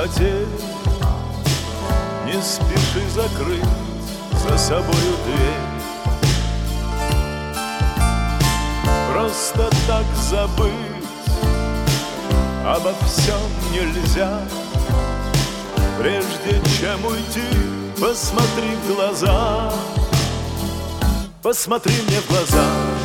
потерь. Не спеши закрыть за собою дверь. Просто так забыть обо всем нельзя. Прежде чем уйти, посмотри в глаза. Посмотри мне в глаза.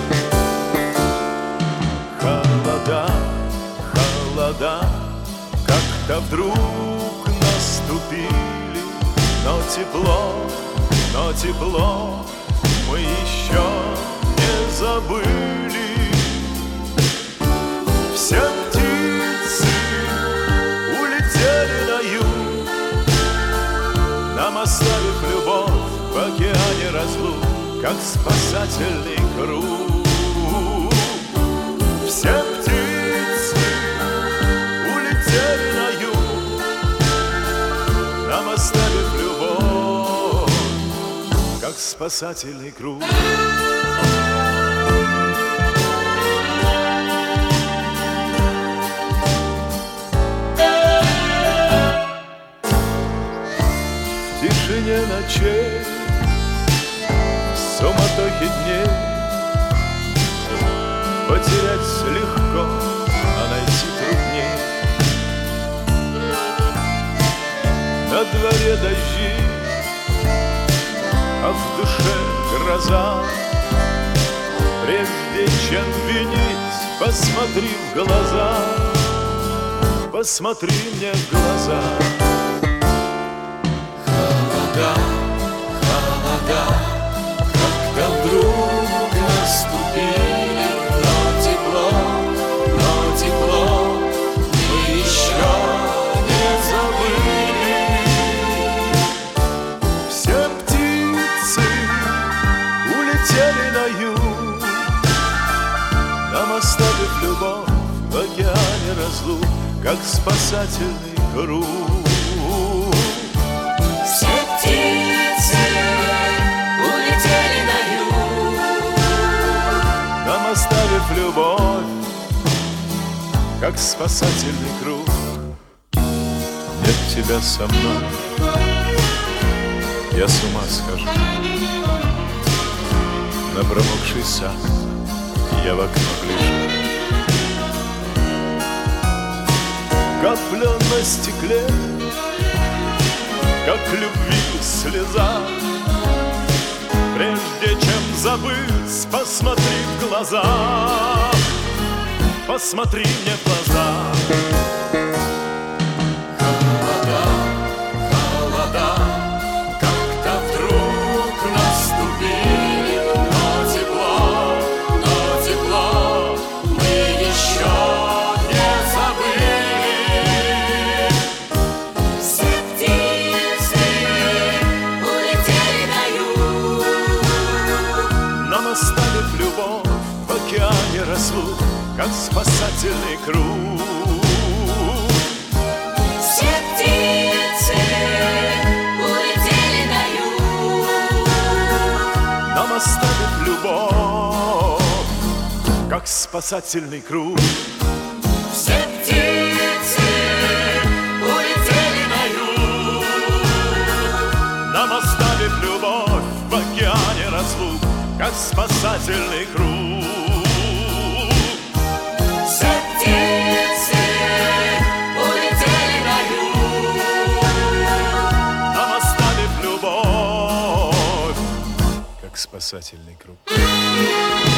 Холода, холода как-то вдруг наступили. Но тепло мы еще не забыли. Все птицы улетели на юг, нам оставив любовь в океане разлук, как спасательный круг. Все птицы улетели на юг, нам оставив любовь, как спасательный круг. В тишине ночей, в суматохе дней потерять легко, а найти трудней. На дворе дожди, а в душе гроза. Прежде чем винить, посмотри в глаза. Посмотри мне в глаза. Холода, холода как-то вдруг наступили. Но тепло мы еще не забыли. Все птицы улетели на юг, нам оставив любовь в океане разлук, как спасательный круг. Все птицы улетели на юг, Нам оставив любовь, как спасательный круг. Нет тебя со мной, я с ума схожу. На промокший сад я в окно гляжу. Капля на стекле, как любви слеза. Прежде чем забыть, посмотри в глаза. Посмотри мне в глаза. холода, холода как-то вдруг наступили. Но тепло мы еще не забыли. Все птицы улетели на юг, Нам оставив любовь в океане разлук, как спасательный круг. все птицы улетели на юг, Нам оставив любовь, как спасательный круг. все птицы улетели на юг, Нам оставив любовь в океане разлук, как спасательный круг. все птицы улетели на юг, Нам оставив любовь, как спасательный круг.